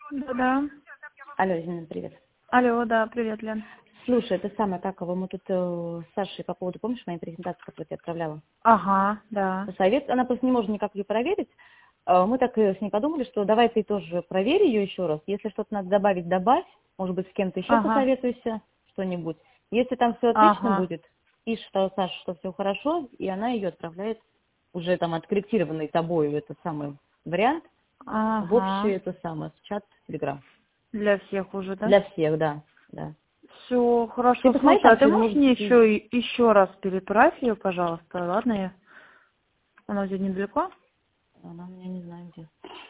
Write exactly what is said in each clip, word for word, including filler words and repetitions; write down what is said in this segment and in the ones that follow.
Да-да. Алло, Зина, привет. Алло, да, привет, Лен. Слушай, это самое, как его, мы тут э, с Сашей по поводу, помнишь, моей презентации, которую я тебе отправляла? Ага, да. Совет, она просто не может никак ее проверить. Э, Мы так э, с ней подумали, что давай ты тоже проверь ее еще раз. Если что-то надо добавить, добавь. Может быть, с кем-то еще Ага, посоветуйся, что-нибудь. Если там все отлично ага, будет, пишешь что, Саша, что все хорошо, и она ее отправляет уже там откорректированный тобой этот самый вариант в общий ага. это самое, чат Telegram. Для всех уже, да? Для всех, да, да. Все, Ты хорошо. посмотри, Слушай, а там ты что можешь может... мне еще еще раз переправь ее, пожалуйста, ладно? Я... Она где недалеко? Она у меня не знаю где.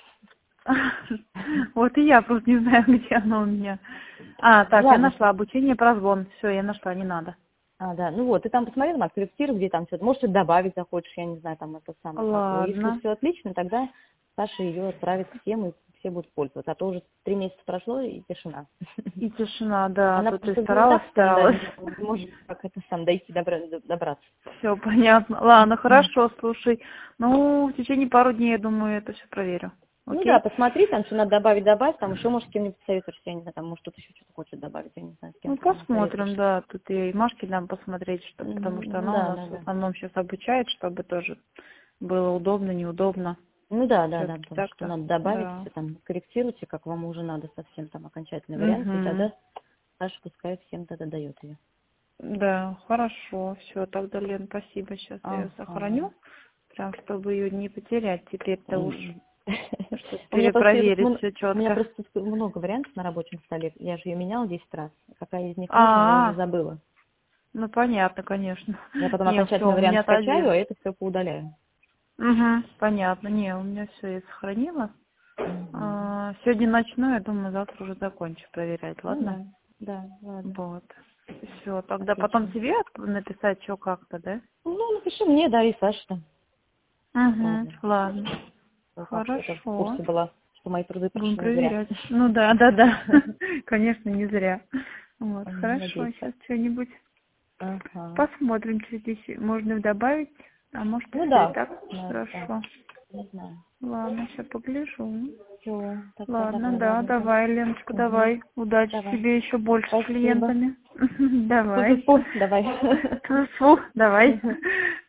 Вот и я просто не знаю, где она у меня. А, Ну так, я ладно, нашла обучение прозвон. Все, я нашла, не надо. а, да, ну вот, ты там посмотри, там откорректируй, где там что-то, может, что-то добавить захочешь, я не знаю, там это самое, как его. Если Ладно. все отлично, тогда Саша ее отправит всем, и все будут пользоваться. А то уже три месяца прошло, и тишина. И тишина, да, Она тут ты просто старалась, так там, да, старалась. не может как это сам дойти, добра- добраться. Все понятно. Ладно, хорошо, слушай. Ну, в течение пару дней, я думаю, это все проверю. Ну да, Окей? посмотри, там что надо добавить, добавь, там еще, может, с кем-нибудь советуешься, я не знаю, там, может, кто-то еще что-то хочет добавить, я не знаю, с кем Ну, ты там посмотрим, советуешься. да. Тут и Машке дам посмотреть, что, потому что М, она у Да, нас да, в да. основном сейчас обучает, чтобы тоже было удобно, неудобно. Ну да, да, да, Все-таки потому что так-то. надо добавить, Да. все там корректируйте, как вам уже надо совсем там окончательный вариант, и Угу. тогда Саша пускай всем тогда дает ее. Да, хорошо. Все, тогда, Лен, спасибо. Сейчас я ее Ага. сохраню. Прям, чтобы ее не потерять теперь-то уж. М. Чтобы У меня просто тут перепроверить мон- все у меня четко. просто тут много вариантов на рабочем столе. Я же ее меняла десять раз. Какая из них нужна, я уже А, забыла. ну понятно, конечно. Я потом Не, все, окончательный у вариант меня-то скачаю, один. а это все поудаляю. Угу, понятно. Не, у меня все я сохранила. Мгм. А, сегодня ночной, я думаю, завтра уже закончу проверять, Ну ладно? да, да, ладно. Вот. Все, тогда потом Отлично. тебе отп- написать, что как-то, да? Ну, напиши мне, да, и Саше там. Угу, Ладно. ладно. Ну, как это в Хорошо. курсе была, что мои труды Будем прошли не зря. проверять. Ну да, да, да. Конечно, не зря. Вот, хорошо, Надеюсь. сейчас что-нибудь Ага. посмотрим, что здесь можно добавить. А может и Ну все и да, так да, да. хорошо. Не знаю. Ладно, сейчас погляжу. Все, тогда Ладно, давай, да, ладненько. давай, Леночка, Угу. давай. Удачи Давай. тебе еще больше с Спасибо. клиентами. Давай. Фу-фу-фу, давай. Фу, давай.